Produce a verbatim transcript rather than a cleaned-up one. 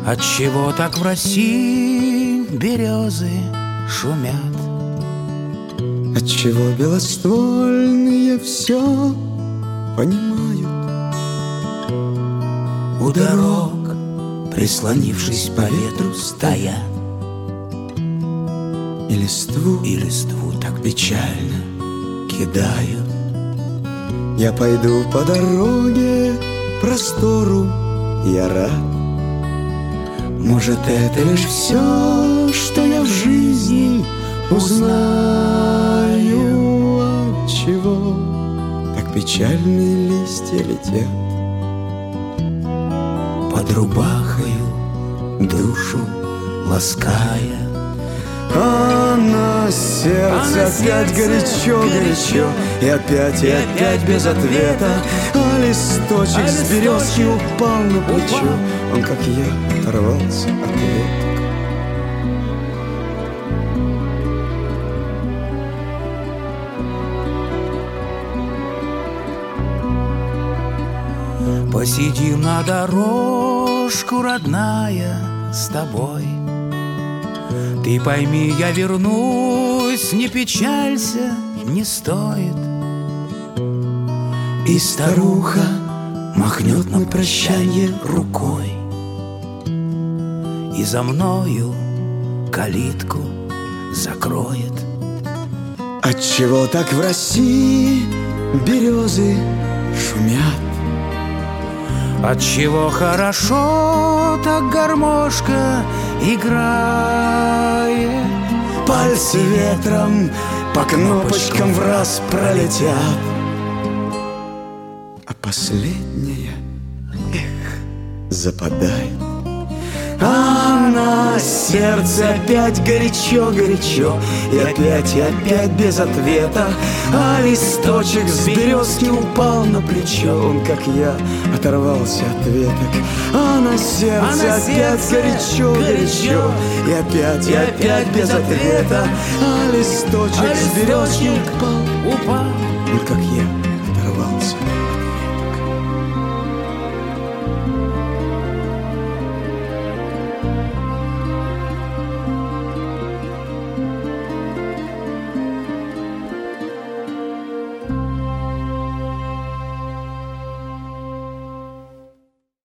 Отчего так в России березы шумят? Отчего белоствольные все понимают? У дорог, прислонившись по ветру, стоят, И листву, и листву так печально кидают. Я пойду по дороге простору, я рад. Может, это лишь все, что я в жизни узнаю. Отчего так печальные листья летят Под рубахою душу лаская. А на сердце опять горячо-горячо, и опять, и опять без ответа. А листочек с березки упал на плечо, он, как я, оторвался от веток. Посидим на дорожку, родная, с тобой. Ты пойми, я вернусь, не печалься, не стоит. И старуха махнет на прощанье рукой, и за мною калитку закроет. Отчего так в России березы шумят? Отчего хорошо так гармошка играет? Пальцы ветром по кнопочкам в раз пролетят, а последняя, эх, западает. А на сердце опять горячо-горячо, и опять, и опять без ответа. А листочек с березки упал на плечо, он, как я, оторвался от веток. А на сердце, а на опять горячо-горячо, и опять, и опять без ответа. А листочек, а с березки упал, упал, он, как я, оторвался от веток.